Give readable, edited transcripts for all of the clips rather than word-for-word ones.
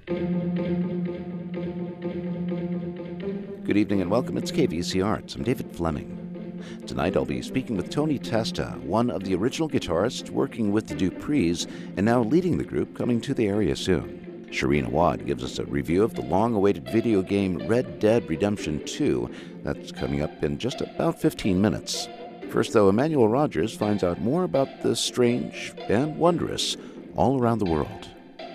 Good evening and welcome. It's KVC Arts. I'm David Fleming. Tonight I'll be speaking with Tony Testa, one of the original guitarists working with the Duprees and now leading the group, coming to the area soon. Shireen Awad gives us a review of the long-awaited video game Red Dead Redemption 2 that's coming up in just about 15 minutes. First, though, Emmanuel Rogers finds out more about the strange and wondrous all around the world.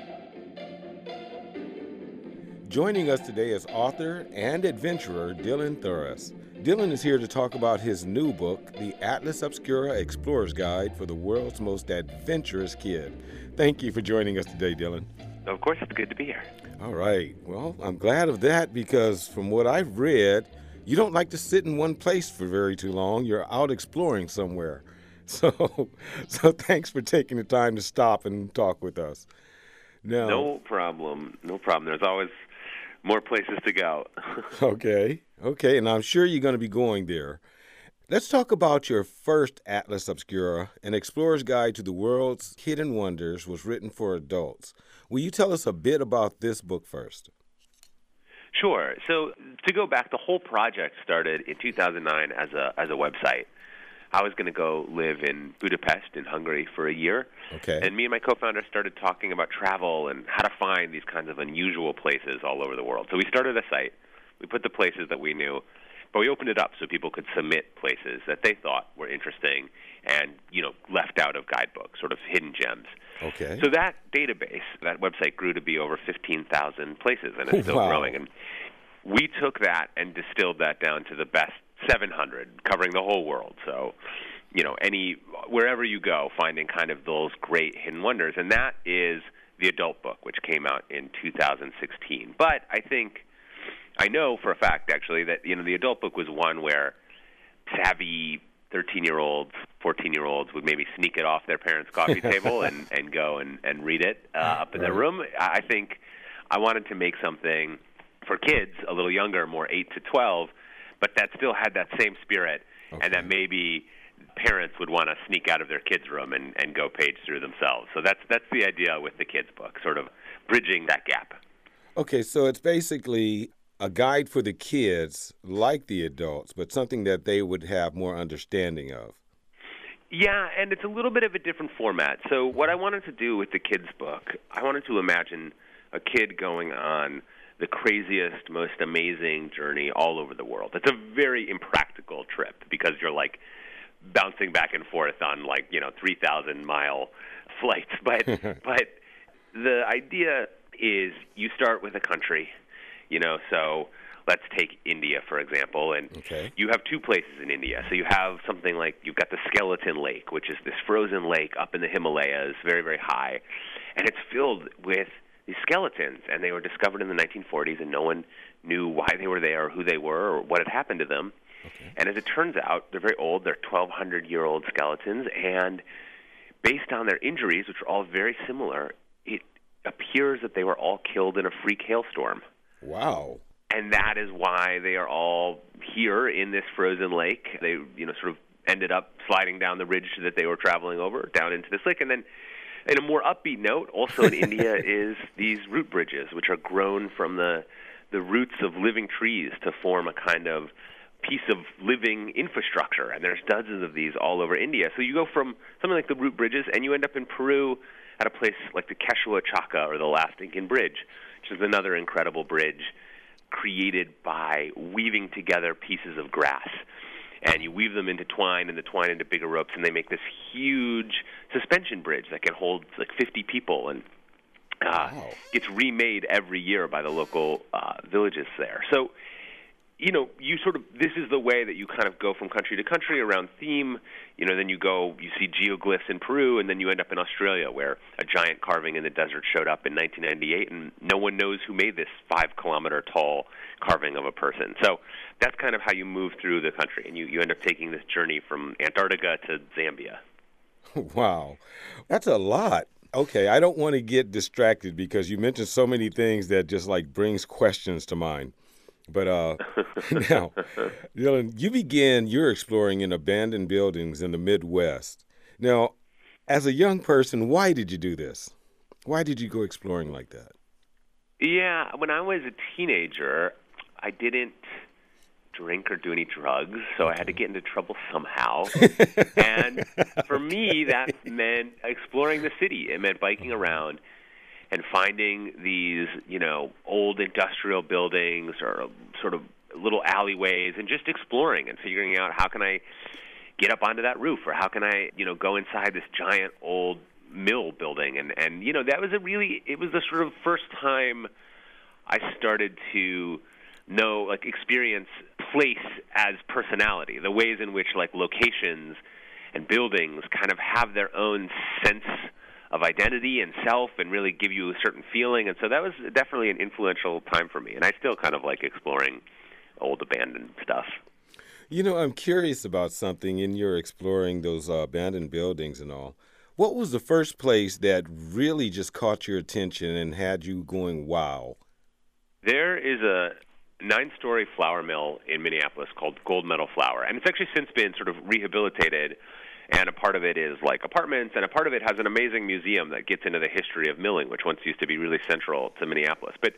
Joining us today is author and adventurer Dylan Thuras. Dylan is here to talk about his new book, The Atlas Obscura Explorer's Guide for the World's Most Adventurous Kid. Thank you for joining us today, Dylan. Of course, it's good to be here. All right. Well, I'm glad of that because from what I've read, you don't like to sit in one place for very too long. You're out exploring somewhere. So thanks for taking the time to stop and talk with us. Now, No problem. There's always more places to go. Okay, and I'm sure you're going to be going there. Let's talk about your first Atlas Obscura, An Explorer's Guide to the World's Hidden Wonders, was written for adults. Will you tell us a bit about this book first? Sure. So to go back, the whole project started in 2009 as a website. I was going to go live in Budapest in Hungary for a year. Okay. And me and my co-founder started talking about travel and how to find these kinds of unusual places all over the world. So we started a site. We put the places that we knew, but we opened it up so people could submit places that they thought were interesting and, left out of guidebooks, sort of hidden gems. Okay. So that database, that website grew to be over 15,000 places, and it's still Wow. growing. And we took that and distilled that down to the best 700, covering the whole world. So, wherever you go, finding kind of those great hidden wonders. And that is the adult book, which came out in 2016. But I know for a fact, actually, that, the adult book was one where savvy 13-year-olds, 14-year-olds would maybe sneak it off their parents' coffee table and go and read it up in their room. I think I wanted to make something for kids a little younger, more 8 to 12, but that still had that same spirit, and that maybe parents would want to sneak out of their kids' room and go page through themselves. So that's the idea with the kids' book, sort of bridging that gap. Okay, so it's basically a guide for the kids like the adults, but something that they would have more understanding of. Yeah, and it's a little bit of a different format. So what I wanted to do with the kids' book, I wanted to imagine a kid going on the craziest, most amazing journey all over the world. It's a very impractical trip because you're like bouncing back and forth on 3,000-mile flights. But the idea is you start with a country, so let's take India, for example, and you have two places in India. So you have something like you've got the Skeleton Lake, which is this frozen lake up in the Himalayas, very, very high, and it's filled with these skeletons, and they were discovered in the 1940s, and no one knew why they were there or who they were or what had happened to them. Okay. And as it turns out, they're very old. They're 1,200-year-old skeletons, and based on their injuries, which are all very similar, it appears that they were all killed in a freak hailstorm. Wow. And that is why they are all here in this frozen lake. They, sort of ended up sliding down the ridge that they were traveling over, down into this lake, and then in a more upbeat note, also in India, is these root bridges, which are grown from the roots of living trees to form a kind of piece of living infrastructure. And there's dozens of these all over India. So you go from something like the root bridges, and you end up in Peru at a place like the Quechua Chaka, or the Last Incan Bridge, which is another incredible bridge created by weaving together pieces of grass. And you weave them into twine and the twine into bigger ropes, and they make this huge suspension bridge that can hold like 50 people, and gets remade every year by the local villages there. So, this is the way that you kind of go from country to country around theme. Then you see geoglyphs in Peru, and then you end up in Australia, where a giant carving in the desert showed up in 1998, and no one knows who made this 5-kilometer tall carving of a person. So that's kind of how you move through the country, and you end up taking this journey from Antarctica to Zambia. Wow. That's a lot. Okay, I don't want to get distracted because you mentioned so many things that just brings questions to mind. But now, Dylan, you began your exploring in abandoned buildings in the Midwest. Now, as a young person, why did you do this? Why did you go exploring like that? Yeah, when I was a teenager, I didn't drink or do any drugs, so I had to get into trouble somehow. And for me, that meant exploring the city. It meant biking around and finding these, old industrial buildings or sort of little alleyways and just exploring and figuring out how can I get up onto that roof, or how can I, go inside this giant old mill building. And that was it was the sort of first time I started to experience place as personality, the ways in which locations and buildings kind of have their own sense of identity and self and really give you a certain feeling. And so that was definitely an influential time for me. And I still kind of like exploring old abandoned stuff. I'm curious about something in your exploring those abandoned buildings and all. What was the first place that really just caught your attention and had you going, wow? There is a 9-story flour mill in Minneapolis called Gold Medal Flour, and it's actually since been sort of rehabilitated, and a part of it is like apartments, and a part of it has an amazing museum that gets into the history of milling, which once used to be really central to Minneapolis. But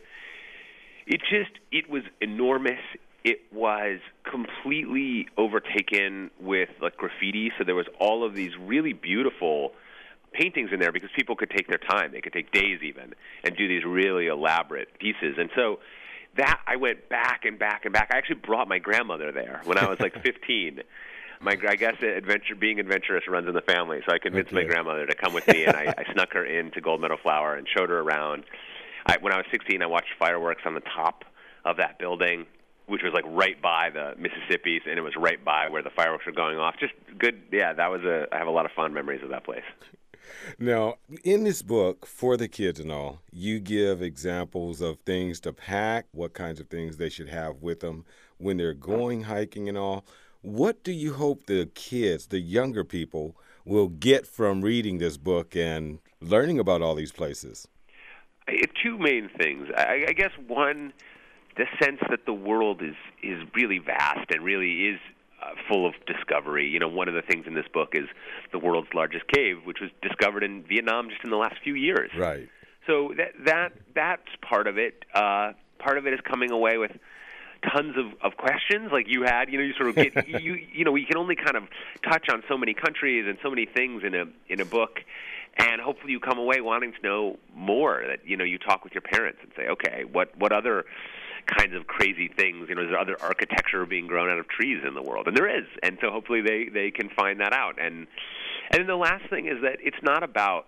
it was enormous. It was completely overtaken with graffiti, so there was all of these really beautiful paintings in there because people could take their time. They could take days even and do these really elaborate pieces. And so that I went back and back and back. I actually brought my grandmother there when I was 15. I guess being adventurous runs in the family, so I convinced my grandmother to come with me, and I snuck her into Gold Medal Flour and showed her around. When I was 16, I watched fireworks on the top of that building, which was right by the Mississippi, and it was right by where the fireworks were going off. Just good. Yeah, I have a lot of fond memories of that place. Now, in this book, for the kids and all, you give examples of things to pack, what kinds of things they should have with them when they're going hiking and all. What do you hope the kids, the younger people, will get from reading this book and learning about all these places? Two main things. I guess one, the sense that the world is really vast and really is full of discovery. One of the things in this book is the world's largest cave, which was discovered in Vietnam just in the last few years. Right. So that's part of it. Part of it is coming away with tons of questions like you had. You sort of get you can only kind of touch on so many countries and so many things in a book, and hopefully you come away wanting to know more. That you talk with your parents and say, okay, what other kinds of crazy things, is there other architecture being grown out of trees in the world? And there is. And so hopefully they can find that out. And then the last thing is that it's not about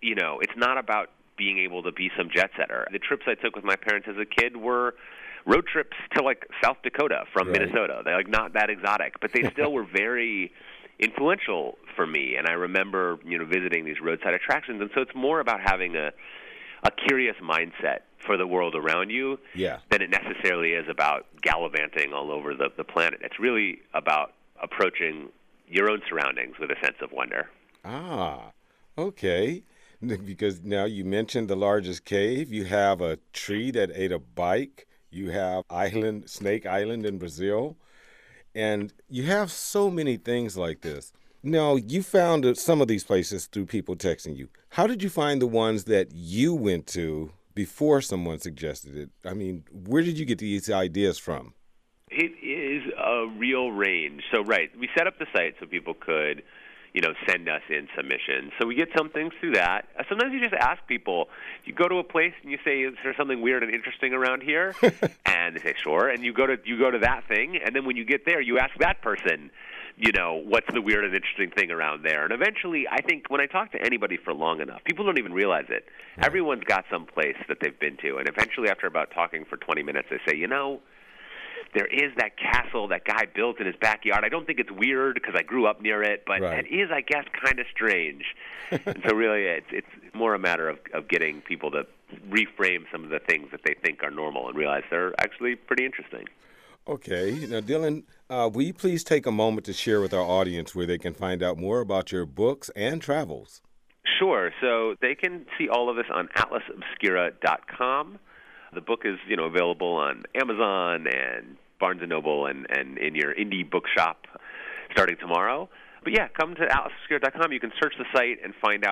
being able to be some jet setter. The trips I took with my parents as a kid were road trips to South Dakota from Minnesota. They're not that exotic, but they still were very influential for me. And I remember, visiting these roadside attractions. And so it's more about having a curious mindset for the world around you than it necessarily is about gallivanting all over the planet. It's really about approaching your own surroundings with a sense of wonder. Ah, okay. Because now you mentioned the largest cave. You have a tree that ate a bike. You have Snake Island in Brazil. And you have so many things like this. Now, you found some of these places through people texting you. How did you find the ones that you went to before someone suggested it? I mean, where did you get these ideas from? It is a real range. So, we set up the site so people could, send us in submissions. So we get some things through that. Sometimes you just ask people. You go to a place and you say, "Is there something weird and interesting around here?" And they say, "Sure." And you go to that thing, and then when you get there, you ask that person, what's the weird and interesting thing around there? And eventually, I think when I talk to anybody for long enough, people don't even realize it. Right. Everyone's got some place that they've been to. And eventually, after about talking for 20 minutes, they say, there is that castle that guy built in his backyard. I don't think it's weird because I grew up near it, but it is, I guess, kind of strange. And so really, it's more a matter of getting people to reframe some of the things that they think are normal and realize they're actually pretty interesting. Okay. Now, Dylan, will you please take a moment to share with our audience where they can find out more about your books and travels? Sure. So they can see all of this on atlasobscura.com. The book is, available on Amazon and Barnes & Noble and in your indie bookshop starting tomorrow. But yeah, come to atlasobscura.com. You can search the site and find out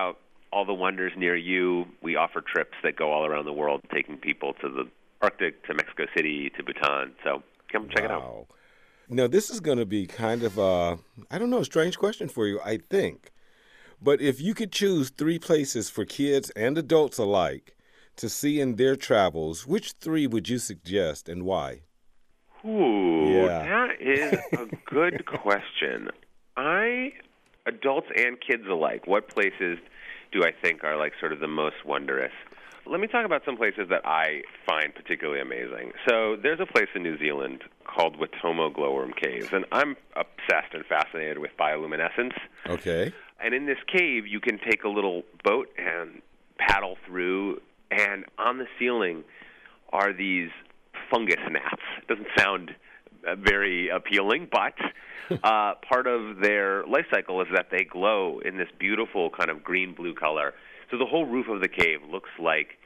all the wonders near you. We offer trips that go all around the world, taking people to the Arctic, to Mexico City, to Bhutan. So come check it out. Now, this is going to be kind of a strange question for you, I think. But if you could choose 3 places for kids and adults alike to see in their travels, which 3 would you suggest and why? Ooh, that is a good question. Adults and kids alike, what places do I think are like sort of the most wondrous? Let me talk about some places that I find particularly amazing. So there's a place in New Zealand called Watomo Glowworm Caves, and I'm obsessed and fascinated with bioluminescence. Okay. And in this cave, you can take a little boat and paddle through, and on the ceiling are these fungus gnats. It doesn't sound very appealing, but part of their life cycle is that they glow in this beautiful kind of green-blue color. So the whole roof of the cave looks like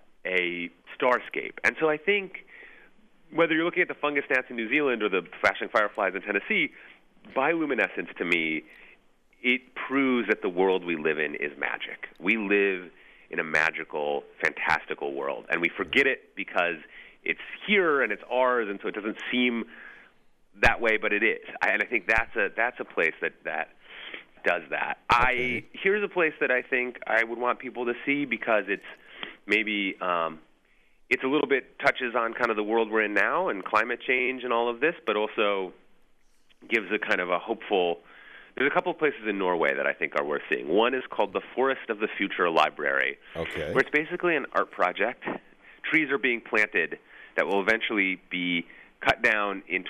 a starscape. And so I think whether you're looking at the fungus gnats in New Zealand or the flashing fireflies in Tennessee, bioluminescence to me, it proves that the world we live in is magic. We live in a magical, fantastical world, and we forget it because it's here and it's ours, and so it doesn't seem that way, but it is. And I think that's a place that does that. Okay. Here's a place that I think I would want people to see because it's maybe it's a little bit touches on kind of the world we're in now and climate change and all of this, but also gives a kind of a hopeful. There's a couple of places in Norway that I think are worth seeing. One is called the Forest of the Future Library, okay, where it's basically an art project. Trees are being planted that will eventually be cut down in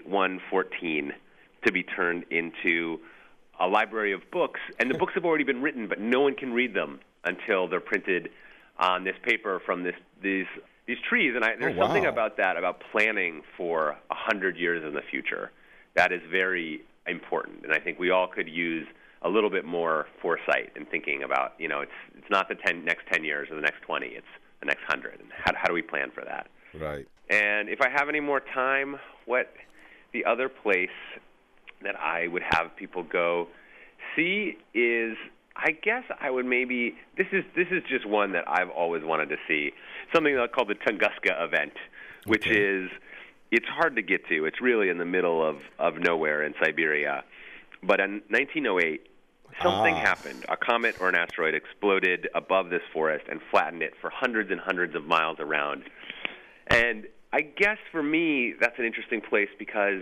2114 to be turned into a library of books. And the books have already been written, but no one can read them until they're printed on this paper from these trees. And there's something about that, about planning for 100 years in the future, that is very important. And I think we all could use a little bit more foresight in thinking about, it's not the next 10 years or the next 20, it's the next 100. And how do we plan for that? Right. And if I have any more time, what the other place that I would have people go see is, I guess I would maybe, this is just one that I've always wanted to see, something called the Tunguska event, which is, it's hard to get to. It's really in the middle of nowhere in Siberia. But in 1908, something happened. A comet or an asteroid exploded above this forest and flattened it for hundreds and hundreds of miles around. And I guess for me, that's an interesting place because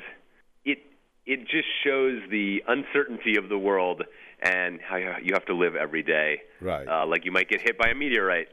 it just shows the uncertainty of the world and how you have to live every day. Right. Like you might get hit by a meteorite.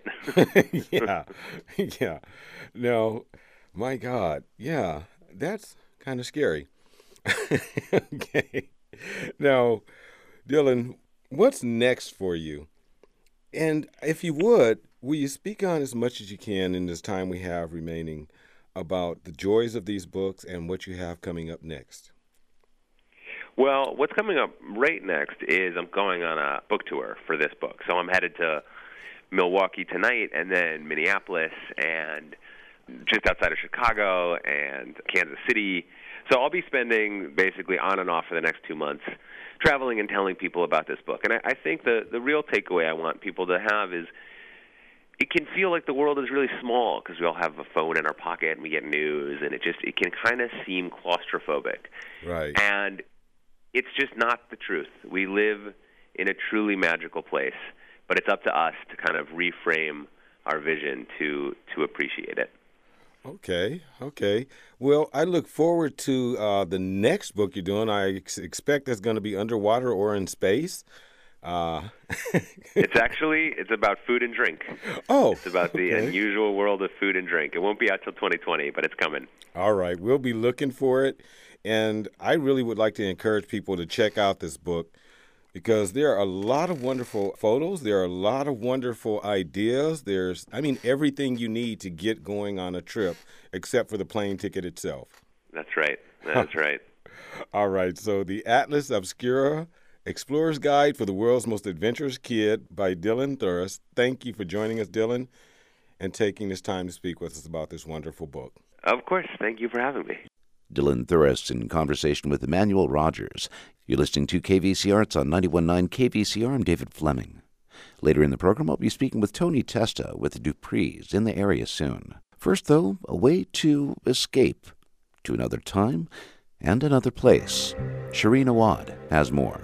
Yeah. No, my God. Yeah, that's kind of scary. Okay. Now, Dylan, what's next for you? And if you would, will you speak on as much as you can in this time we have remaining about the joys of these books and what you have coming up next? Well, what's coming up right next is I'm going on a book tour for this book. So I'm headed to Milwaukee tonight and then Minneapolis and just outside of Chicago and Kansas City. So I'll be spending basically on and off for the next 2 months traveling and telling people about this book. And I think the real takeaway I want people to have is it can feel like the world is really small because we all have a phone in our pocket and we get news, and it can kind of seem claustrophobic. Right. And it's just not the truth. We live in a truly magical place, but it's up to us to kind of reframe our vision to appreciate it. Okay. Well, I look forward to the next book you're doing. I expect it's going to be underwater or in space. It's about food and drink. Oh, it's about the unusual world of food and drink. It won't be out till 2020, but it's coming. All right, we'll be looking for it, and I really would like to encourage people to check out this book because there are a lot of wonderful photos. There are a lot of wonderful ideas. There's, everything you need to get going on a trip, except for the plane ticket itself. That's right. That's right. All right. So the Atlas Obscura, Explorer's Guide for the World's Most Adventurous Kid by Dylan Thuras. Thank you for joining us, Dylan, and taking this time to speak with us about this wonderful book. Of course. Thank you for having me. Dylan Thuras in conversation with Emmanuel Rogers. You're listening to KVC Arts on 91.9 KVCR. I'm David Fleming. Later in the program, I'll be speaking with Tony Testa with the Duprees in the area soon. First, though, a way to escape to another time and another place. Shireen Awad has more.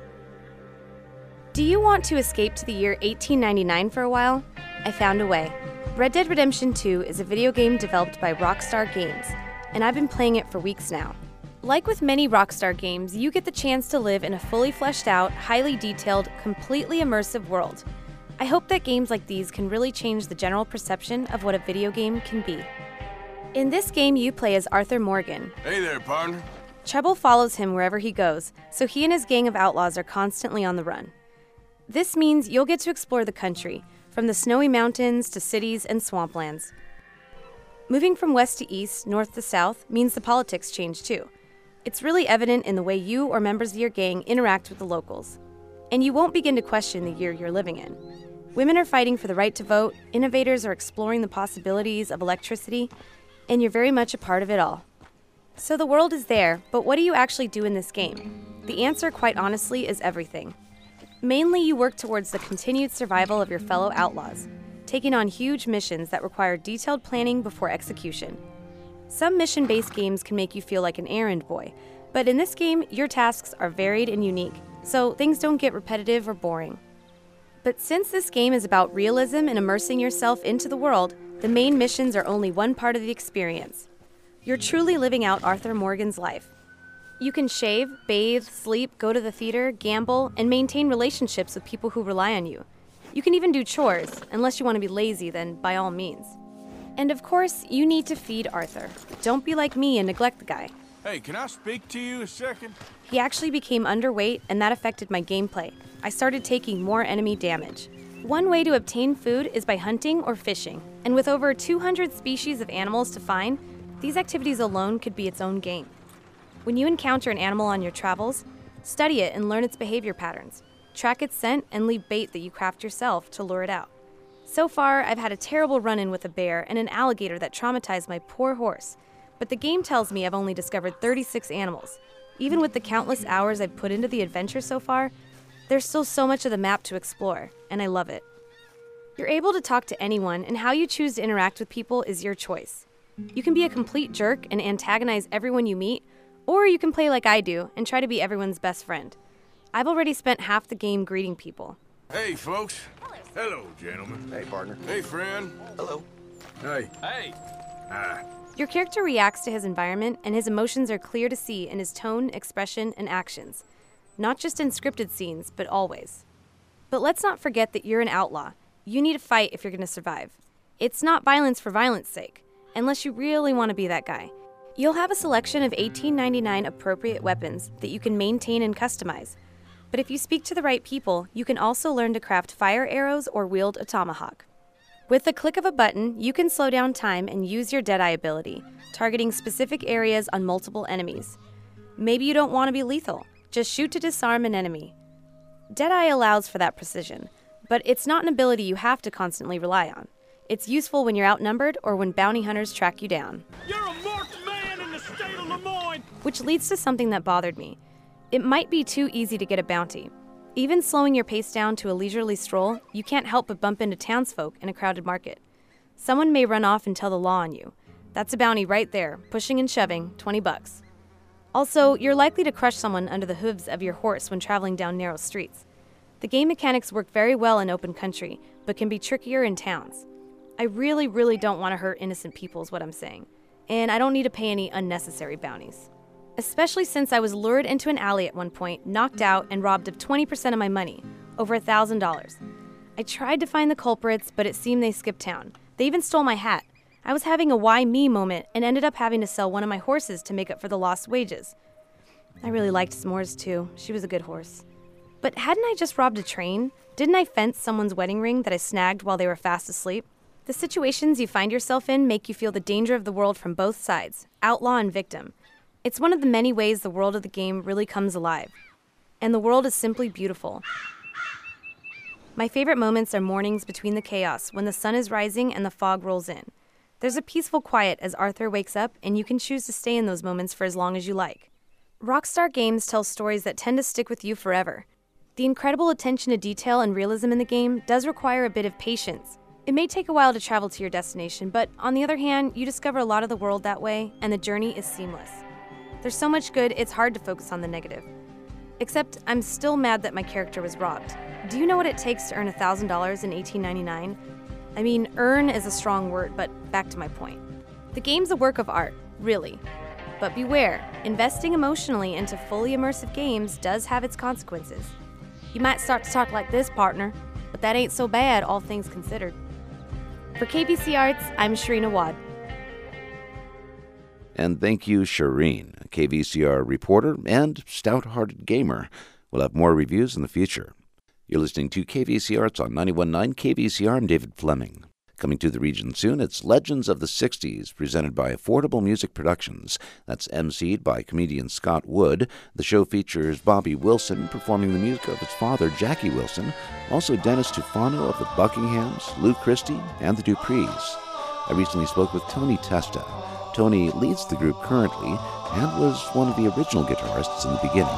Do you want to escape to the year 1899 for a while? I found a way. Red Dead Redemption 2 is a video game developed by Rockstar Games, and I've been playing it for weeks now. Like with many Rockstar games, you get the chance to live in a fully fleshed out, highly detailed, completely immersive world. I hope that games like these can really change the general perception of what a video game can be. In this game, you play as Arthur Morgan. Hey there, partner. Trouble follows him wherever he goes, so he and his gang of outlaws are constantly on the run. This means you'll get to explore the country, from the snowy mountains to cities and swamplands. Moving from west to east, north to south, means the politics change too. It's really evident in the way you or members of your gang interact with the locals. And you won't begin to question the year you're living in. Women are fighting for the right to vote, innovators are exploring the possibilities of electricity, and you're very much a part of it all. So the world is there, but what do you actually do in this game? The answer, quite honestly, is everything. Mainly, you work towards the continued survival of your fellow outlaws, taking on huge missions that require detailed planning before execution. Some mission-based games can make you feel like an errand boy, but in this game, your tasks are varied and unique, so things don't get repetitive or boring. But since this game is about realism and immersing yourself into the world, the main missions are only one part of the experience. You're truly living out Arthur Morgan's life. You can shave, bathe, sleep, go to the theater, gamble, and maintain relationships with people who rely on you. You can even do chores, unless you want to be lazy, then by all means. And of course, you need to feed Arthur. Don't be like me and neglect the guy. Hey, can I speak to you a second? He actually became underweight, and that affected my gameplay. I started taking more enemy damage. One way to obtain food is by hunting or fishing, and with over 200 species of animals to find, these activities alone could be its own game. When you encounter an animal on your travels, study it and learn its behavior patterns. Track its scent and leave bait that you craft yourself to lure it out. So far, I've had a terrible run-in with a bear and an alligator that traumatized my poor horse, but the game tells me I've only discovered 36 animals. Even with the countless hours I've put into the adventure so far, there's still so much of the map to explore, and I love it. You're able to talk to anyone, and how you choose to interact with people is your choice. You can be a complete jerk and antagonize everyone you meet, or you can play like I do and try to be everyone's best friend. I've already spent half the game greeting people. Hey, folks. Hello, gentlemen. Hey, partner. Hey, friend. Hello. Hey. Hey. Hi. Your character reacts to his environment, and his emotions are clear to see in his tone, expression, and actions. Not just in scripted scenes, but always. But let's not forget that you're an outlaw. You need to fight if you're going to survive. It's not violence for violence sake, unless you really want to be that guy. You'll have a selection of 1899 appropriate weapons that you can maintain and customize. But if you speak to the right people, you can also learn to craft fire arrows or wield a tomahawk. With the click of a button, you can slow down time and use your Deadeye ability, targeting specific areas on multiple enemies. Maybe you don't want to be lethal. Just shoot to disarm an enemy. Deadeye allows for that precision, but it's not an ability you have to constantly rely on. It's useful when you're outnumbered or when bounty hunters track you down. You're a marked man in the state of Lemoyne! Which leads to something that bothered me. It might be too easy to get a bounty. Even slowing your pace down to a leisurely stroll, you can't help but bump into townsfolk in a crowded market. Someone may run off and tell the law on you. That's a bounty right there, pushing and shoving, $20. Also, you're likely to crush someone under the hooves of your horse when traveling down narrow streets. The game mechanics work very well in open country, but can be trickier in towns. I really don't want to hurt innocent people is what I'm saying. And I don't need to pay any unnecessary bounties. Especially since I was lured into an alley at one point, knocked out, and robbed of 20% of my money, over $1,000. I tried to find the culprits, but it seemed they skipped town. They even stole my hat. I was having a why me moment and ended up having to sell one of my horses to make up for the lost wages. I really liked S'mores too. She was a good horse. But hadn't I just robbed a train? Didn't I fence someone's wedding ring that I snagged while they were fast asleep? The situations you find yourself in make you feel the danger of the world from both sides, outlaw and victim. It's one of the many ways the world of the game really comes alive. And the world is simply beautiful. My favorite moments are mornings between the chaos, when the sun is rising and the fog rolls in. There's a peaceful quiet as Arthur wakes up, and you can choose to stay in those moments for as long as you like. Rockstar Games tells stories that tend to stick with you forever. The incredible attention to detail and realism in the game does require a bit of patience. It may take a while to travel to your destination, but on the other hand, you discover a lot of the world that way, and the journey is seamless. There's so much good, it's hard to focus on the negative. Except, I'm still mad that my character was robbed. Do you know what it takes to earn $1,000 in 1899? I mean, earn is a strong word, but back to my point. The game's a work of art, really. But beware, investing emotionally into fully immersive games does have its consequences. You might start to talk like this, partner, but that ain't so bad, all things considered. For KVC Arts, I'm Shireen Awad. And thank you, Shireen, a KVCR reporter and stout-hearted gamer. We'll have more reviews in the future. You're listening to KVC Arts on 91.9 KVCR. I'm David Fleming. Coming to the region soon, it's Legends of the 60s, presented by Affordable Music Productions. That's emceed by comedian Scott Wood. The show features Bobby Wilson performing the music of his father, Jackie Wilson, also Dennis Tufano of the Buckinghams, Lou Christie, and the Duprees. I recently spoke with Tony Testa. Tony leads the group currently and was one of the original guitarists in the beginning.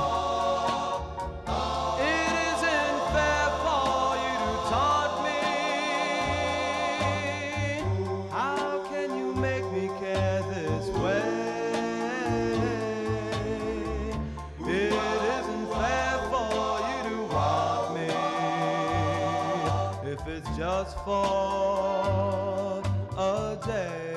Just for a day.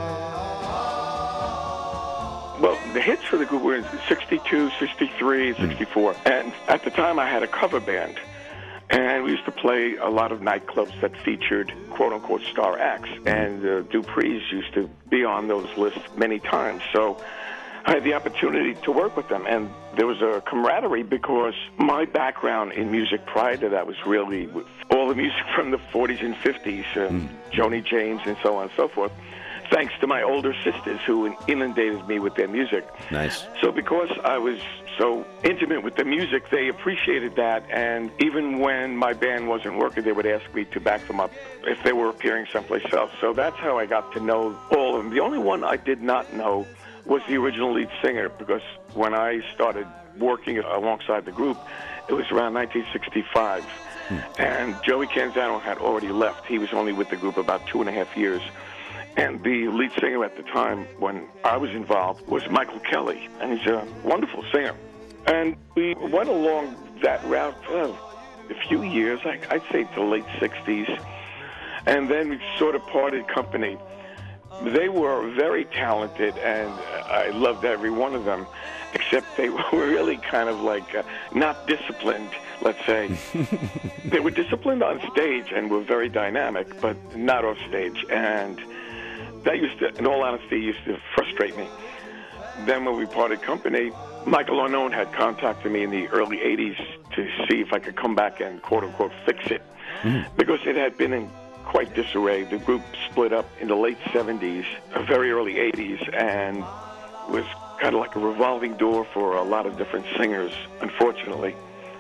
Well, the hits for the group were in 62, 63, 64. And at the time, I had a cover band. And we used to play a lot of nightclubs that featured quote-unquote star acts. And the Duprees used to be on those lists many times. So I had the opportunity to work with them, and there was a camaraderie because my background in music prior to that was really all the music from the 40s and 50s, Joni James and so on and so forth, thanks to my older sisters who inundated me with their music. Nice. So because I was so intimate with the music, they appreciated that, and even when my band wasn't working, they would ask me to back them up if they were appearing someplace else. So that's how I got to know all of them. The only one I did not know was the original lead singer, because when I started working alongside the group, it was around 1965, and Joey Canzano had already left. He was only with the group about 2.5 years, and the lead singer at the time when I was involved was Michael Kelly, and he's a wonderful singer. And we went along that route for a few years, I'd say to the late 60s, and then we sort of parted company. They were very talented, and I loved every one of them, except they were really kind of like not disciplined, let's say. They were disciplined on stage and were very dynamic, but not off stage. And that used to, in all honesty, used to frustrate me. Then when we parted company, Michael Arnone had contacted me in the early 80s to see if I could come back and quote-unquote fix it, because it had been in quite disarray. The group split up in the late 70s, very early 80s, and was kind of like a revolving door for a lot of different singers, unfortunately.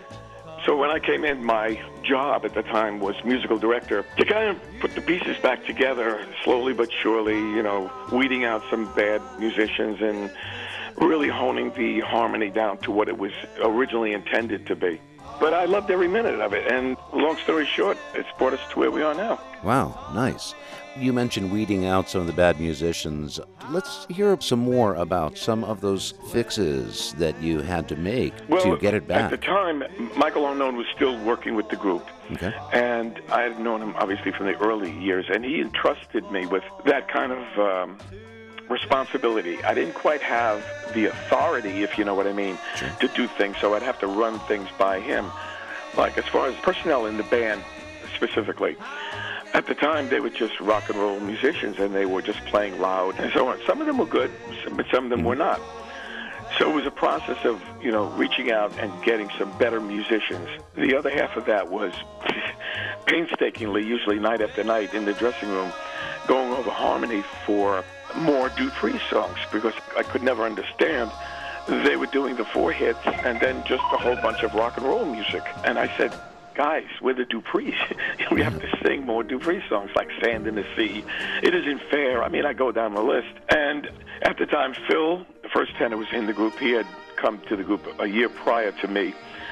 So when I came in, my job at the time was musical director, to kind of put the pieces back together slowly but surely, you know, weeding out some bad musicians and really honing the harmony down to what it was originally intended to be. But I loved every minute of it, and long story short, it's brought us to where we are now. Wow, nice. You mentioned weeding out some of the bad musicians. Let's hear some more about some of those fixes that you had to make to get it back. At the time, Michael Arnone was still working with the group. Okay. And I had known him, obviously, from the early years, and he entrusted me with that kind of responsibility. I didn't quite have the authority, if you know what I mean, to do things, so I'd have to run things by him. Like as far as personnel in the band specifically, at the time they were just rock and roll musicians, and they were just playing loud and so on. Some of them were good, but some of them were not. So it was a process of, you know, reaching out and getting some better musicians. The other half of that was painstakingly, usually night after night in the dressing room, going over harmony for more Dupree songs, because I could never understand. They were doing the 4 hits and then just a whole bunch of rock and roll music. And I said, guys, we're the Duprees. We have to sing more Dupree songs like Sand in the Sea. It isn't fair. I mean, I go down the list. And at the time, Phil, the first tenor, was in the group. He had come to the group a year prior to me.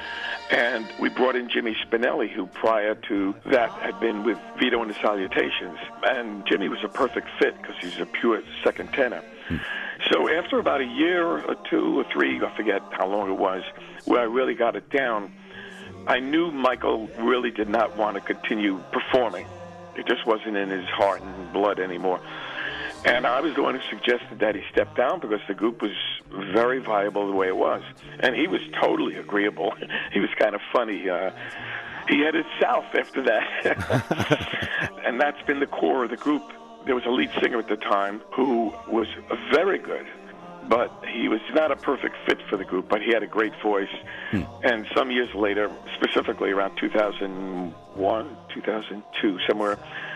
And we brought in Jimmy Spinelli, who prior to that had been with Vito and the Salutations. And Jimmy was a perfect fit because he's a pure second tenor. So after about a year or 2 or 3, I forget how long it was, where I really got it down, I knew Michael really did not want to continue performing. It just wasn't in his heart and blood anymore. And I was the one who suggested that he step down because the group was very viable the way it was. And he was totally agreeable. He was kind of funny. He headed south after that. And that's been the core of the group. There was a lead singer at the time who was very good, but he was not a perfect fit for the group, but he had a great voice. And some years later, specifically around 2001, 2002, somewhere,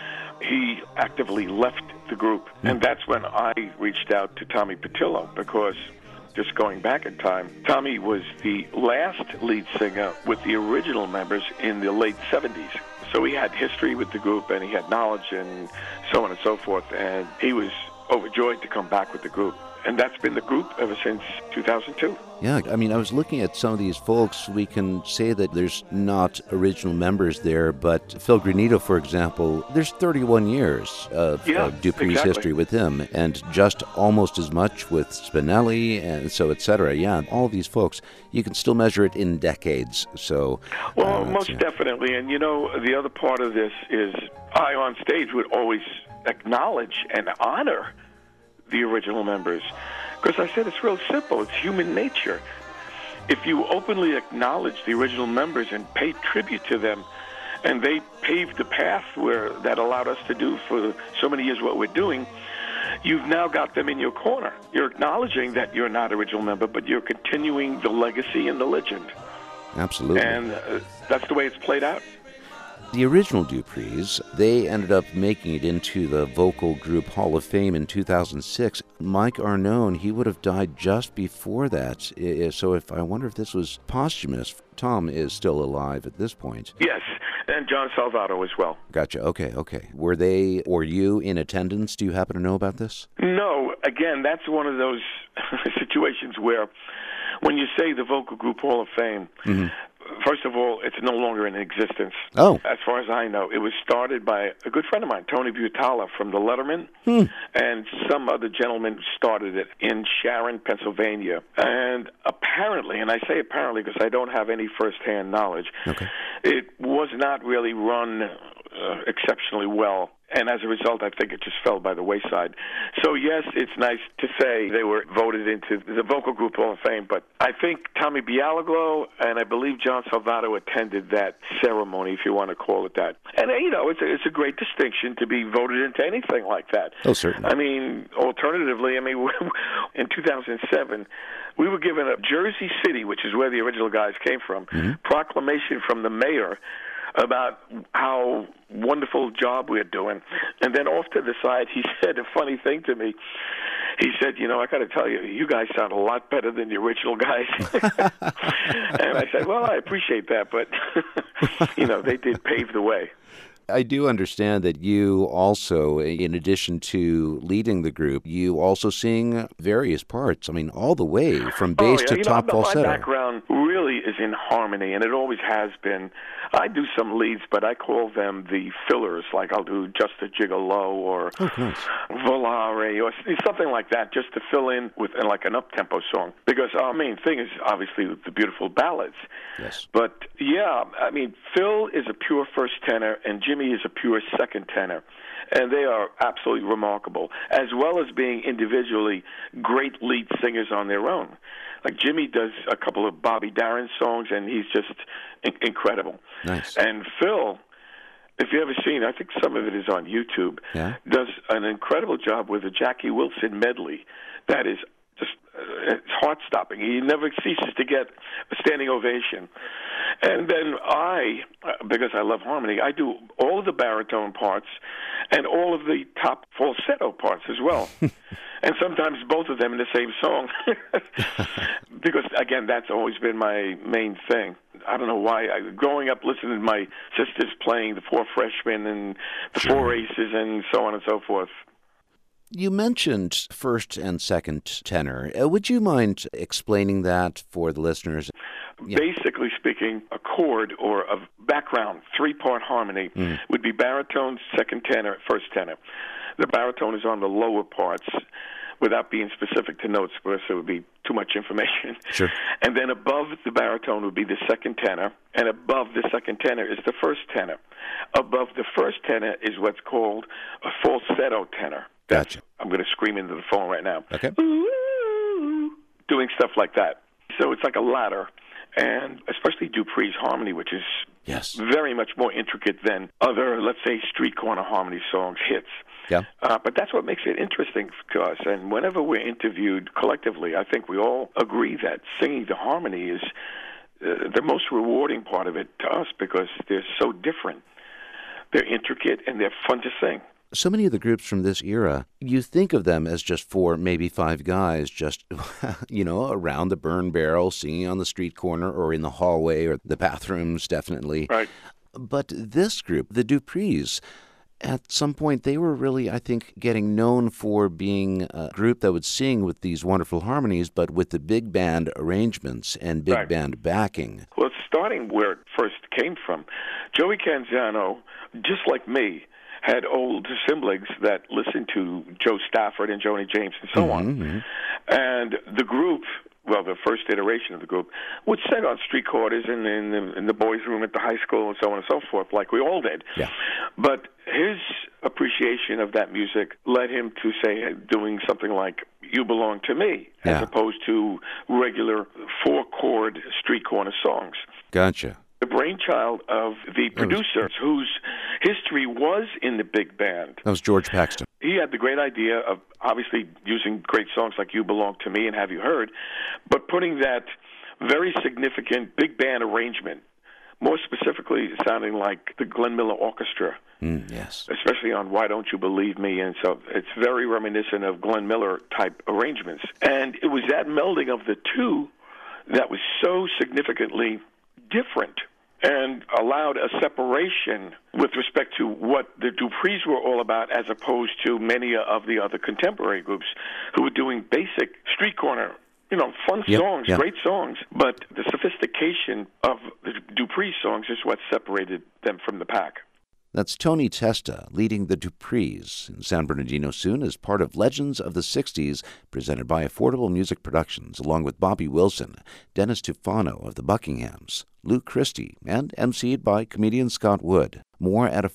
he actively left the group. And that's when I reached out to Tommy Patillo, because just going back in time, Tommy was the last lead singer with the original members in the late 70s. So he had history with the group, and he had knowledge and so on and so forth, and he was overjoyed to come back with the group. And that's been the group ever since 2002. Yeah, I mean, I was looking at some of these folks. We can say that there's not original members there, but Phil Granito, for example, there's 31 years of Dupree's history with him, and just almost as much with Spinelli, and so et cetera. Yeah, all of these folks, you can still measure it in decades. So, well, most definitely. And, you know, the other part of this is I on stage would always acknowledge and honor the original members, because I said it's real simple. It's human nature. If you openly acknowledge the original members and pay tribute to them, and they paved the path that allowed us to do for so many years what we're doing, you've now got them in your corner. You're acknowledging that you're not original member, but you're continuing the legacy and the legend. Absolutely. And that's the way it's played out. The original Duprees, they ended up making it into the Vocal Group Hall of Fame in 2006. Mike Arnone, he would have died just before that. So I wonder if this was posthumous. Tom is still alive at this point. Yes, and John Salvato as well. Gotcha. Okay. Were they or you in attendance? Do you happen to know about this? No. Again, that's one of those situations where when you say the Vocal Group Hall of Fame, first of all, it's no longer in existence. Oh. As far as I know. It was started by a good friend of mine, Tony Butala from the Letterman, and some other gentleman started it in Sharon, Pennsylvania. And apparently, and I say apparently because I don't have any firsthand knowledge, it was not really run exceptionally well. And as a result, I think it just fell by the wayside. So, yes, it's nice to say they were voted into the Vocal Group Hall of Fame, but I think Tommy Bialaglo and I believe John Salvato attended that ceremony, if you want to call it that. And, you know, it's a great distinction to be voted into anything like that. Oh, certainly. I mean, alternatively, in 2007, we were given a Jersey City, which is where the original guys came from, proclamation from the mayor about how wonderful job we're doing. And then off to the side, he said a funny thing to me. He said, you know, I got to tell you, you guys sound a lot better than the original guys. And I said, well, I appreciate that, but, you know, they did pave the way. I do understand that you also, in addition to leading the group, you also sing various parts. I mean, all the way from bass to top falsetto. My background really is in harmony, and it always has been. I do some leads, but I call them the fillers. Like I'll do Just a Gigolo or Volare or something like that, just to fill in with like an up-tempo song. Because our main thing is obviously the beautiful ballads. Yes. But yeah, I mean, Phil is a pure first tenor, and Jimmy is a pure second tenor. And they are absolutely remarkable, as well as being individually great lead singers on their own. Like Jimmy does a couple of Bobby Darin songs, and he's just incredible. Nice. And Phil, if you ever seen, I think some of it is on YouTube, does an incredible job with a Jackie Wilson medley that is just it's heart-stopping. He never ceases to get a standing ovation. And then because I love harmony, I do all of the baritone parts and all of the top falsetto parts as well. And sometimes both of them in the same song. Because, again, that's always been my main thing. I don't know why. Growing up listening to my sisters playing the Four Freshmen and the Four Aces and so on and so forth. You mentioned first and second tenor. Would you mind explaining that for the listeners? Yeah. Basically speaking, a chord or a background three-part harmony would be baritone, second tenor, first tenor. The baritone is on the lower parts without being specific to notes, because it would be too much information. Sure. And then above the baritone would be the second tenor, and above the second tenor is the first tenor. Above the first tenor is what's called a falsetto tenor. Gotcha. I'm going to scream into the phone right now. Okay. Ooh, doing stuff like that. So it's like a ladder. And especially Dupree's harmony, which is very much more intricate than other, let's say, street corner harmony songs, hits. Yeah. But that's what makes it interesting to us. And whenever we're interviewed collectively, I think we all agree that singing the harmony is the most rewarding part of it to us, because they're so different. They're intricate and they're fun to sing. So many of the groups from this era, you think of them as just 4, maybe 5 guys just, around the burn barrel, singing on the street corner or in the hallway or the bathrooms, definitely. Right. But this group, the Duprees, at some point they were really, I think, getting known for being a group that would sing with these wonderful harmonies, but with the big band arrangements and big band backing. Well, starting where it first came from, Joey Canzano, just like me, had old siblings that listened to Joe Stafford and Joni James and so on. And the group, well, the first iteration of the group, would sing on street corners and in the boys' room at the high school and so on and so forth, like we all did. Yeah. But his appreciation of that music led him to say doing something like You Belong to Me, as opposed to regular 4-chord street corner songs. Gotcha. The brainchild of the producer, whose history was in the big band. That was George Paxton. He had the great idea of obviously using great songs like You Belong to Me and Have You Heard, but putting that very significant big band arrangement, more specifically sounding like the Glenn Miller Orchestra. Yes. Especially on Why Don't You Believe Me, and so it's very reminiscent of Glenn Miller type arrangements. And it was that melding of the two that was so significantly different and allowed a separation with respect to what the Duprees were all about, as opposed to many of the other contemporary groups who were doing basic street corner, fun songs, great songs. But the sophistication of the Dupree songs is what separated them from the pack. That's Tony Testa leading the Duprees in San Bernardino soon as part of Legends of the 60s, presented by Affordable Music Productions, along with Bobby Wilson, Dennis Tufano of the Buckinghams, Luke Christie, and emceed by comedian Scott Wood. More at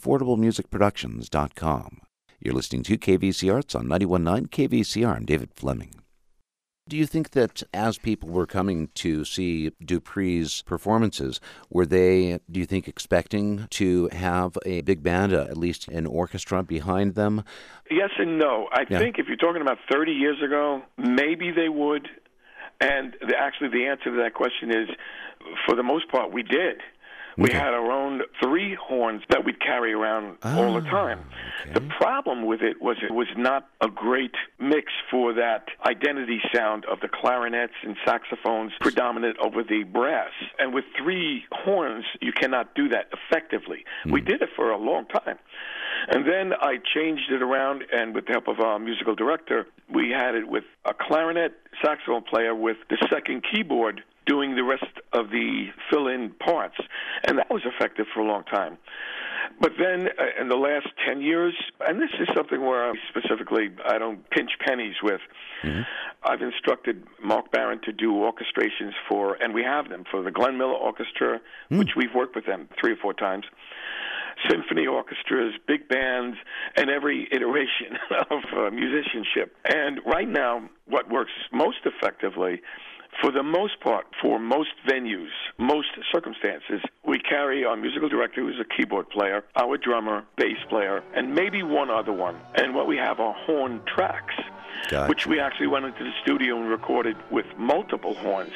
affordablemusicproductions.com. You're listening to KVC Arts on 91.9 KVCR. I'm David Fleming. Do you think that as people were coming to see Dupree's performances, were they, do you think, expecting to have a big band, at least an orchestra behind them? Yes and no. I think if you're talking about 30 years ago, maybe they would. And actually the answer to that question is, for the most part, we did. We had our own 3 horns that we'd carry around all the time. Okay. The problem with it was not a great mix for that identity sound of the clarinets and saxophones predominant over the brass. And with 3 horns, you cannot do that effectively. We did it for a long time. And then I changed it around, and with the help of our musical director, we had it with a clarinet saxophone player with the second keyboard doing the rest of the fill-in parts, and that was effective for a long time. But then in the last 10 years, and this is something where I don't pinch pennies with, I've instructed Mark Barron to do orchestrations for, and we have them, for the Glenn Miller Orchestra, which we've worked with them 3 or 4 times, symphony orchestras, big bands, and every iteration of musicianship. And right now, what works most effectively, for the most part, for most venues, most circumstances, we carry our musical director, who's a keyboard player, our drummer, bass player, and maybe one other one. And what we have are horn tracks, which we actually went into the studio and recorded with multiple horns,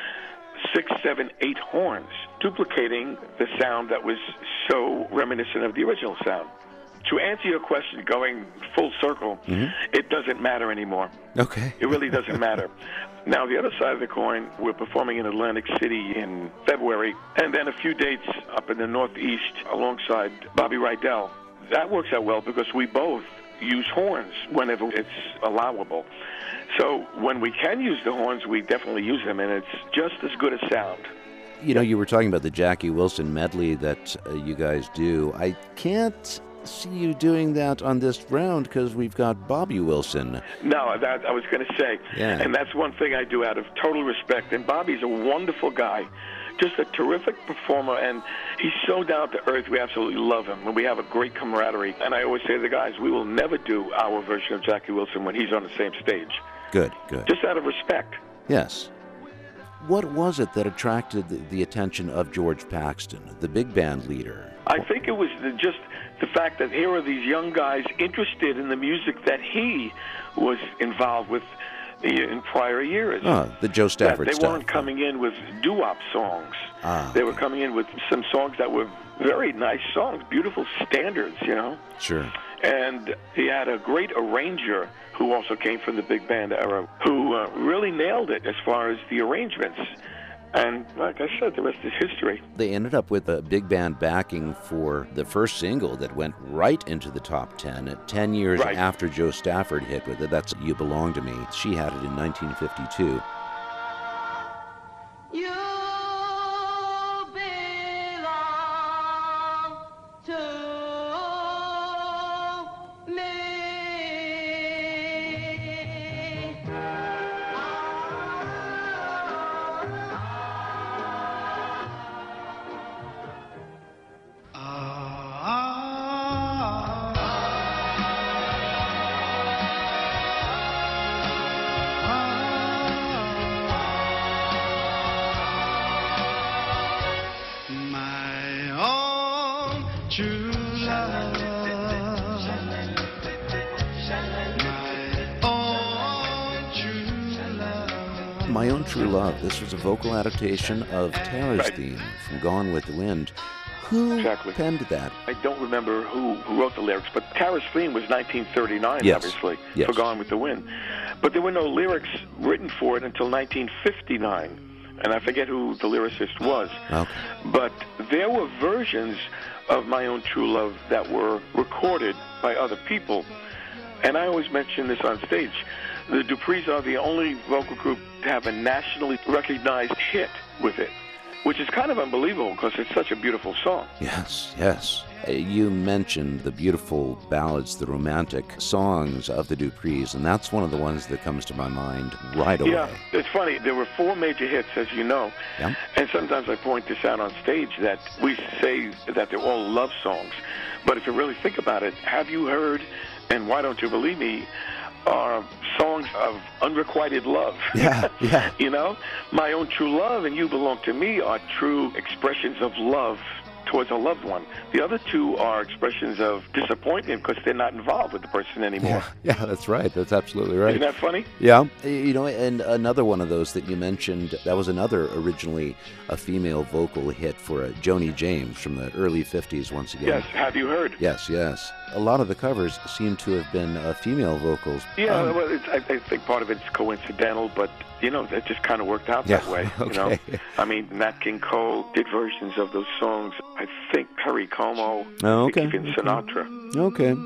6, 7, 8 horns, duplicating the sound that was so reminiscent of the original sound. To answer your question, going full circle, it doesn't matter anymore. Okay. It really doesn't matter. Now, the other side of the coin, we're performing in Atlantic City in February, and then a few dates up in the Northeast alongside Bobby Rydell. That works out well because we both use horns whenever it's allowable. So when we can use the horns, we definitely use them, and it's just as good a sound. You know, you were talking about the Jackie Wilson medley that you guys do. I can't see you doing that on this round because we've got Bobby Wilson. No, that I was going to say. Yeah. And that's one thing I do out of total respect. And Bobby's a wonderful guy, just a terrific performer, and he's so down to earth. We absolutely love him, and we have a great camaraderie. And I always say to the guys, we will never do our version of Jackie Wilson when he's on the same stage. Good, good. Just out of respect. Yes. What was it that attracted the attention of George Paxton, the big band leader? I think it was just the fact that here are these young guys interested in the music that he was involved with in prior years. The Joe Stafford stuff. They weren't stuff. coming in with doo-wop songs. They were coming in with some songs that were very nice songs, beautiful standards, you know. Sure. And he had a great arranger who also came from the big band era, who really nailed it as far as the arrangements. And like I said, the rest is history. They ended up with a big band backing for the first single that went right into the top 10, 10 years after Joe Stafford hit with it. That's You Belong to Me. She had it in 1952. You belong to My Own True Love. This was a vocal adaptation of Tara's theme from Gone with the Wind. Who penned that? I don't remember who wrote the lyrics, but Tara's theme was 1939, obviously, for Gone with the Wind. But there were no lyrics written for it until 1959, and I forget who the lyricist was. Okay. But there were versions of My Own True Love that were recorded by other people, and I always mention this on stage. The Duprees are the only vocal group to have a nationally recognized hit with it, which is kind of unbelievable because it's such a beautiful song. Yes, yes. You mentioned the beautiful ballads, the romantic songs of the Duprees, and that's one of the ones that comes to my mind right away. Yeah, it's funny. There were 4 major hits, as you know, and sometimes I point this out on stage that we say that they're all love songs. But if you really think about it, Have You Heard and Why Don't You Believe Me are songs of unrequited love. Yeah, yeah. You know, My Own True Love and You Belong to Me are true expressions of love towards a loved one. The other 2 are expressions of disappointment because they're not involved with the person anymore. Yeah, that's right. That's absolutely right. Isn't that funny? Yeah. You know, and another one of those that you mentioned, that was another originally a female vocal hit for Joni James from the early 50s once again. Yes, Have You Heard? Yes, yes. A lot of the covers seem to have been female vocals. Yeah, well, I think part of it's coincidental, but, you know, that just kind of worked out that way. Okay. You know? I mean, Nat King Cole did versions of those songs. I think Perry Como, even Sinatra. Okay.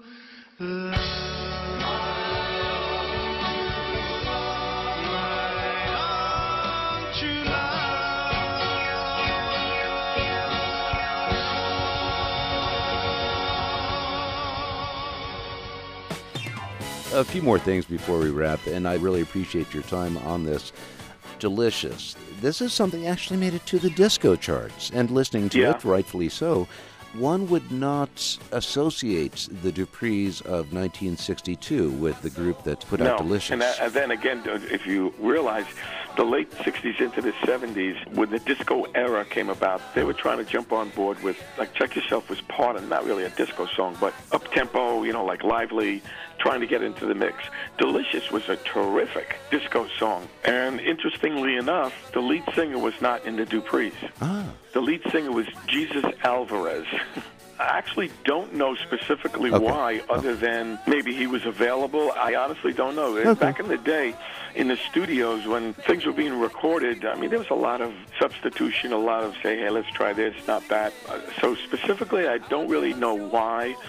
A few more things before we wrap, and I really appreciate your time on this. Delicious. This is something that actually made it to the disco charts, and listening to it, rightfully so, one would not associate the Duprees of 1962 with the group that put out Delicious. And then again, if you realize the late 60s into the 70s, when the disco era came about, they were trying to jump on board with, like, Check Yourself was part of, not really a disco song, but up-tempo, you know, like Lively, trying to get into the mix. Delicious was a terrific disco song. And interestingly enough, the lead singer was not in the Duprees. The lead singer was Jesus Alvarez. I actually don't know specifically why, other than maybe he was available. I honestly don't know. Back in the day, in the studios, when things were being recorded, I mean, there was a lot of substitution, a lot of say, hey, let's try this, not that. So specifically, I don't really know why.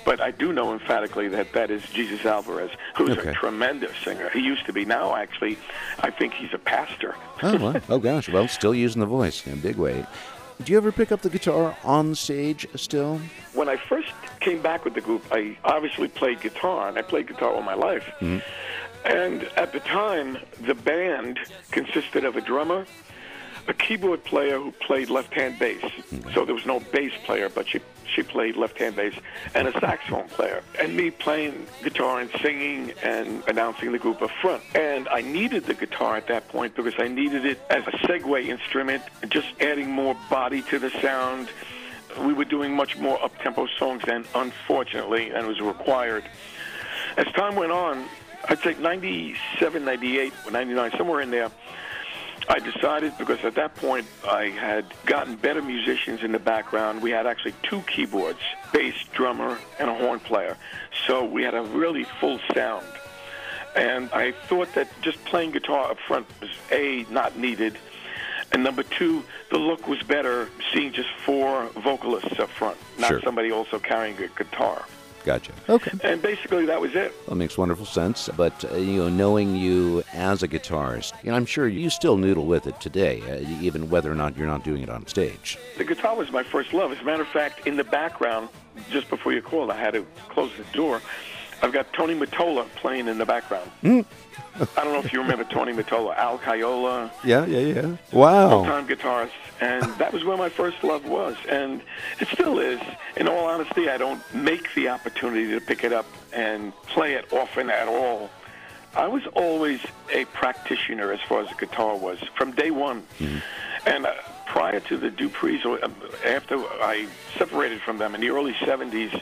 But I do know emphatically that that is Jesus Alvarez, who's a tremendous singer. He used to be. Now, actually, I think he's a pastor. Oh, wow. Oh, gosh. Well, still using the voice in a big way. Do you ever pick up the guitar on stage still? When I first came back with the group, I obviously played guitar, and I played guitar all my life. Mm-hmm. And at the time, the band consisted of a drummer, a keyboard player who played left-hand bass. Mm-hmm. So there was no bass player, but she played left-hand bass, and a saxophone player, and me playing guitar and singing and announcing the group up front. And I needed the guitar at that point because I needed it as a segue instrument, just adding more body to the sound. We were doing much more up-tempo songs then, unfortunately, and it was required. As time went on, I'd say 97, 98, 99, somewhere in there, I decided, because at that point I had gotten better musicians in the background. We had actually 2 keyboards, bass, drummer, and a horn player. So we had a really full sound. And I thought that just playing guitar up front was, A, not needed, and number 2, the look was better seeing just 4 vocalists up front, not somebody also carrying a guitar. Gotcha. Okay. And basically that was it. That makes wonderful sense. But, knowing you as a guitarist, I'm sure you still noodle with it today, even whether or not you're not doing it on stage. The guitar was my first love. As a matter of fact, in the background, just before you called, I had to close the door. I've got Tony Mottola playing in the background. I don't know if you remember Tony Mottola, Al Caiola. Yeah. Wow. Full-time guitarist. And that was where my first love was. And it still is. In all honesty, I don't make the opportunity to pick it up and play it often at all. I was always a practitioner as far as the guitar was, from day one. Mm-hmm. And prior to the Duprees, after I separated from them in the early 70s,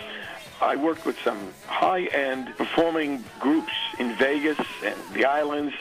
I worked with some high-end performing groups in Vegas and the islands,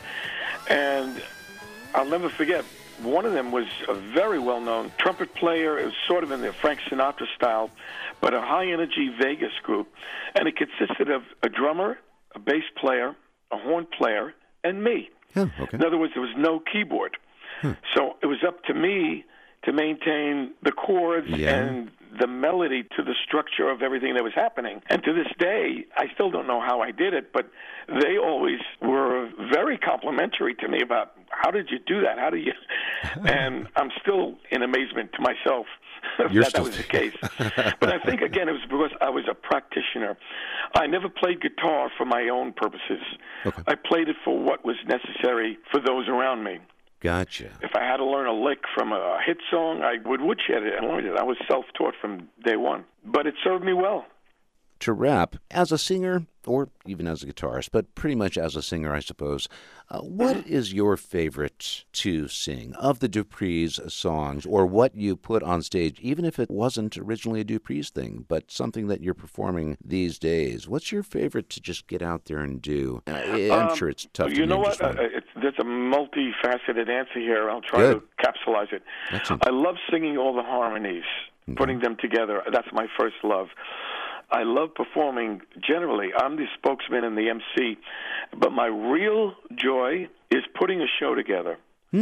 and I'll never forget, one of them was a very well-known trumpet player. It was sort of in the Frank Sinatra style, but a high-energy Vegas group, and it consisted of a drummer, a bass player, a horn player, and me. Oh, okay. In other words, there was no keyboard. So it was up to me to maintain the chords and the melody to the structure of everything that was happening. And to this day, I still don't know how I did it, but they always were very complimentary to me about, how did you do that? How do you... And I'm still in amazement to myself that was the case. But I think, again, it was because I was a practitioner. I never played guitar for my own purposes. Okay. I played it for what was necessary for those around me. Gotcha. If I had to learn a lick from a hit song, I would woodshed it and learn it. I was self-taught from day one. But it served me well. To wrap, as a singer, or even as a guitarist, but pretty much as a singer, I suppose, what is your favorite to sing of the Duprees songs, or what you put on stage, even if it wasn't originally a Duprees thing, but something that you're performing these days? What's your favorite to just get out there and do? I'm sure it's tough to You know what? There's a multifaceted answer here. I'll try to capsulize it. Excellent. I love singing all the harmonies, putting them together. That's my first love. I love performing generally. I'm the spokesman and the MC, but my real joy is putting a show together.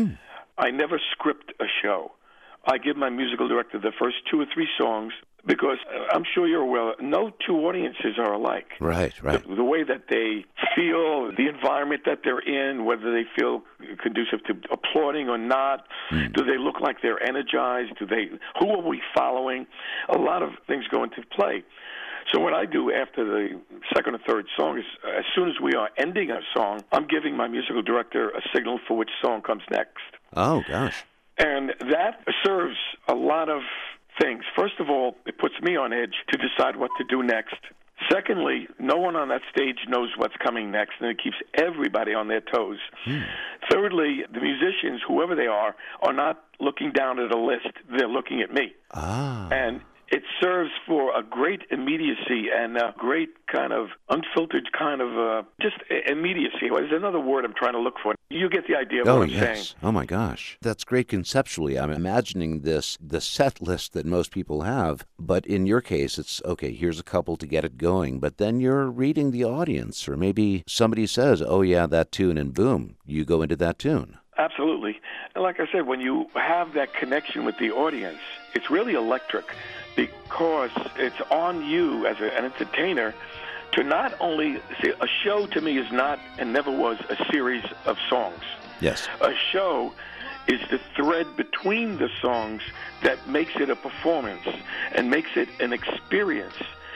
I never script a show. I give my musical director the first 2 or 3 songs because I'm sure you're aware, no 2 audiences are alike. Right. The way that they feel, the environment that they're in, whether they feel conducive to applauding or not, do they look like they're energized? Who are we following? A lot of things go into play. So what I do after the second or third song is, as soon as we are ending a song, I'm giving my musical director a signal for which song comes next. Oh, gosh. And that serves a lot of things. First of all, it puts me on edge to decide what to do next. Secondly, no one on that stage knows what's coming next, and it keeps everybody on their toes. Thirdly, the musicians, whoever they are not looking down at a list. They're looking at me. And it serves for a great immediacy and a great kind of unfiltered kind of just immediacy. There's another word I'm trying to look for. You get the idea of what I'm saying. Oh, my gosh. That's great conceptually. I'm imagining the set list that most people have, but in your case, it's, okay, here's a couple to get it going, but then you're reading the audience, or maybe somebody says, oh, yeah, that tune, and boom, you go into that tune. Absolutely. And like I said, when you have that connection with the audience, it's really electric because it's on you as an entertainer to not only see, a show to me is not and never was a series of songs. Yes. A show is the thread between the songs that makes it a performance and makes it an experience.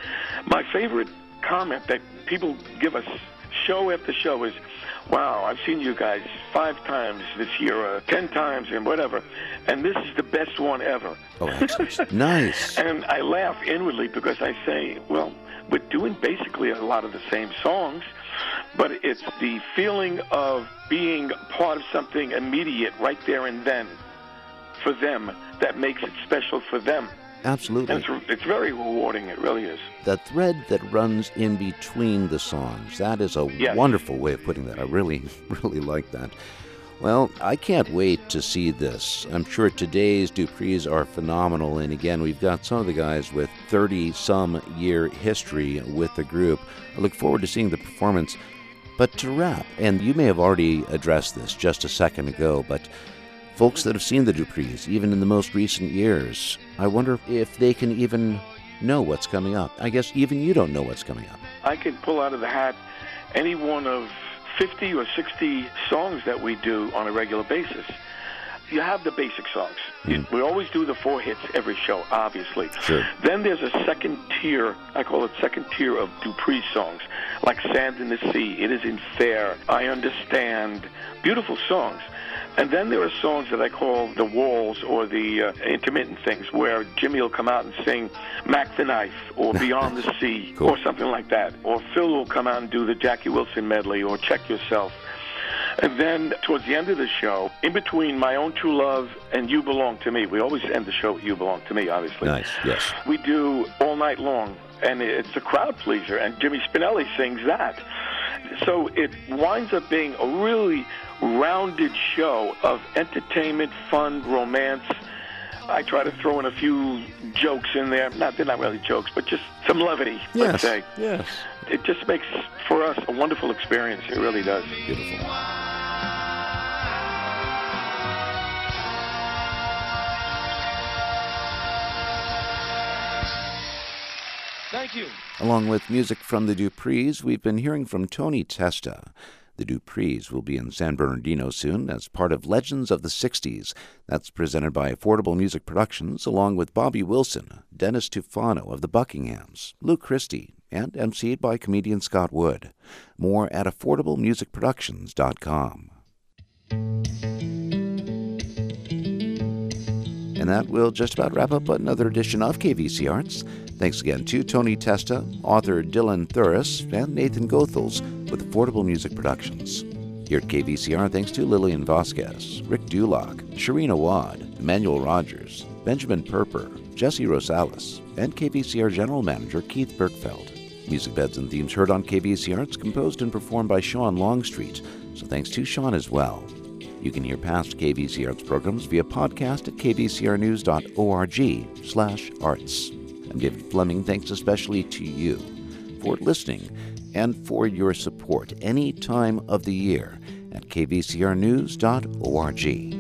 My favorite comment that people give us show after show is, wow, I've seen you guys 5 times this year, or 10 times, and whatever, and this is the best one ever. Oh, excellent. Nice. And I laugh inwardly because I say, well, we're doing basically a lot of the same songs, but it's the feeling of being part of something immediate right there and then for them that makes it special for them. Absolutely. And it's very rewarding, it really is. The thread that runs in between the songs, that is a wonderful way of putting that. I really, really like that. Well, I can't wait to see this. I'm sure today's Duprees are phenomenal, and again, we've got some of the guys with 30-some-year history with the group. I look forward to seeing the performance. But to wrap, and you may have already addressed this just a second ago, but folks that have seen the Duprees, even in the most recent years, I wonder if they can even know what's coming up. I guess even you don't know what's coming up. I can pull out of the hat any one of 50 or 60 songs that we do on a regular basis. You have the basic songs. We always do the 4 hits every show, obviously. Sure. Then there's a second tier, I call it second tier of Dupree songs, like Sand in the Sea, It Isn't Fair, I Understand, beautiful songs. And then there are songs that I call the walls or the intermittent things, where Jimmy will come out and sing Mac the Knife or Beyond the Sea Cool. or something like that. Or Phil will come out and do the Jackie Wilson medley or Check Yourself. And then towards the end of the show, in between My Own True Love and You Belong to Me, we always end the show with You Belong to Me, obviously. Nice, yes. We do All Night Long, and it's a crowd pleaser, and Jimmy Spinelli sings that. So it winds up being a really rounded show of entertainment, fun, romance. I try to throw in a few jokes in there. They're not really jokes, but just some levity, let's say. Yes. It just makes, for us, a wonderful experience. It really does. Beautiful. Thank you. Along with music from the Duprees, we've been hearing from Tony Testa. The Duprees will be in San Bernardino soon as part of Legends of the 60s. That's presented by Affordable Music Productions, along with Bobby Wilson, Dennis Tufano of the Buckinghams, Lou Christie, and emceed by comedian Scott Wood. More at affordablemusicproductions.com. And that will just about wrap up another edition of KVC Arts. Thanks again to Tony Testa, author Dylan Thuris, and Nathan Goethals with Affordable Music Productions. Here at KVCR, thanks to Lillian Vasquez, Rick Dulock, Shireen Awad, Emmanuel Rogers, Benjamin Perper, Jesse Rosales, and KVCR General Manager Keith Bergfeld. Music beds and themes heard on KVC Arts composed and performed by Sean Longstreet, so thanks to Sean as well. You can hear past KVC Arts programs via podcast at kvcrnews.org/arts. I'm David Fleming. Thanks especially to you for listening and for your support any time of the year at kvcrnews.org.